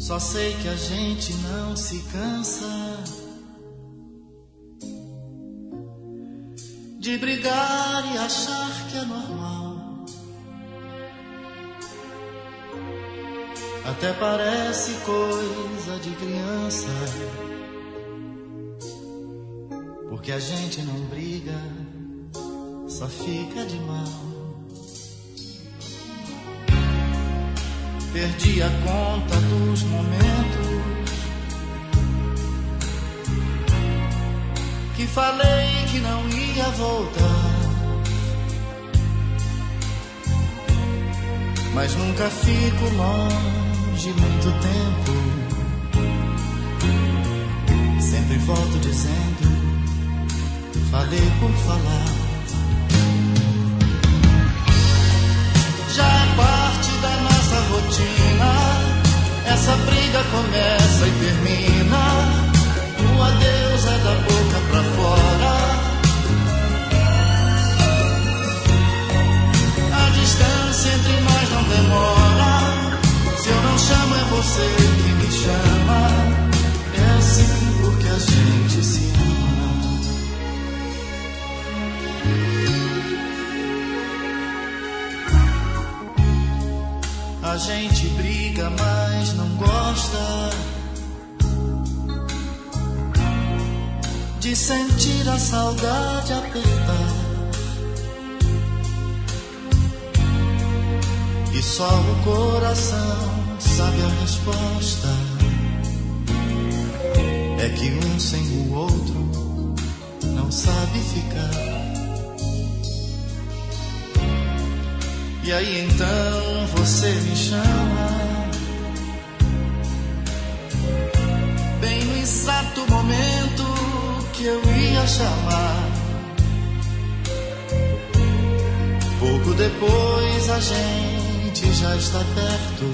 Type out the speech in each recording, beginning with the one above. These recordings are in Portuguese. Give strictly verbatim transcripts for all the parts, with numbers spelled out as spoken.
Só sei que a gente não se cansa de brigar e achar que é normal. Até parece coisa de criança, porque a gente não briga, só fica de mal. Perdi a conta dos momentos que falei que não ia voltar, mas nunca fico longe muito tempo. Sempre volto dizendo, falei por falar. Já é parte da nossa rotina, essa briga começa e termina. O adeus é da boca pra fora. A distância entre nós não demora. Se eu não chamo é você que me chama. É assim porque a gente se ama. A gente briga, mas não gosta de sentir a saudade apertar. E só o coração sabe a resposta. É que um sem o outro não sabe ficar. E aí então você me chama, bem no exato momento que eu ia chamar. Pouco depois a gente já está perto.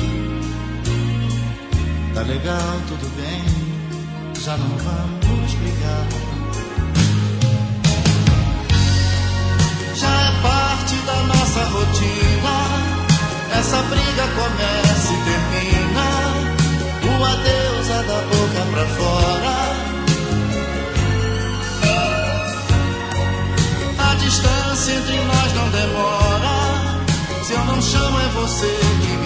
Tá legal, tudo bem, já não vamos brigar. Já é parte da nossa rotina, essa briga começa e termina. O adeus é da boca pra fora. A distância entre nós não demora. Se eu não chamo é você que